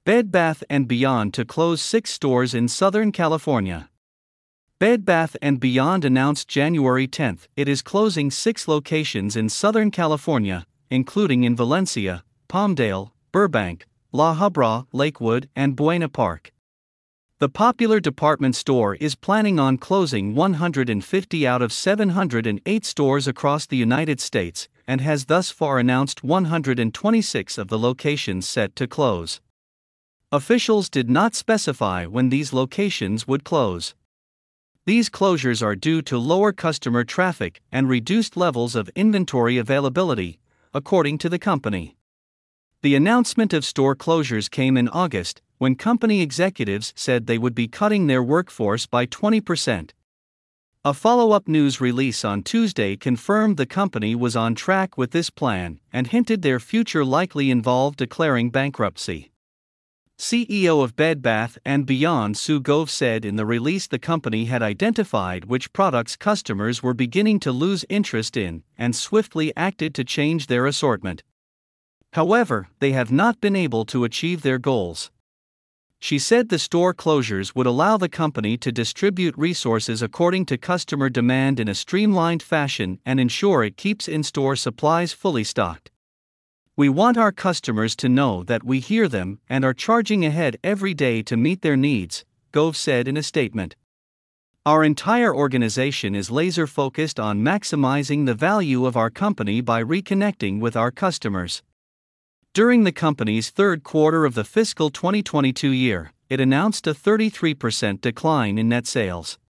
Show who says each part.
Speaker 1: Bed Bath & Beyond to close 6 stores in Southern California. Bed Bath & Beyond announced January 10 it is closing 6 locations in Southern California, including in Valencia, Palmdale, Burbank, La Habra, Lakewood, and Buena Park. The popular department store is planning on closing 150 out of 708 stores across the United States, and has thus far announced 126 of the locations set to close. Officials did not specify when these locations would close. These closures are due to lower customer traffic and reduced levels of inventory availability, according to the company. The announcement of store closures came in August, when company executives said they would be cutting their workforce by 20%. A follow-up news release on Tuesday confirmed the company was on track with this plan and hinted their future likely involved declaring bankruptcy. CEO of Bed Bath & Beyond Sue Gove said in the release the company had identified which products customers were beginning to lose interest in and swiftly acted to change their assortment. However, they have not been able to achieve their goals. She said the store closures would allow the company to distribute resources according to customer demand in a streamlined fashion and ensure it keeps in-store supplies fully stocked. We want our customers to know that we hear them and are charging ahead every day to meet their needs, Gove said in a statement. Our entire organization is laser-focused on maximizing the value of our company by reconnecting with our customers. During the company's third quarter of the fiscal 2022 year, it announced a 33% decline in net sales.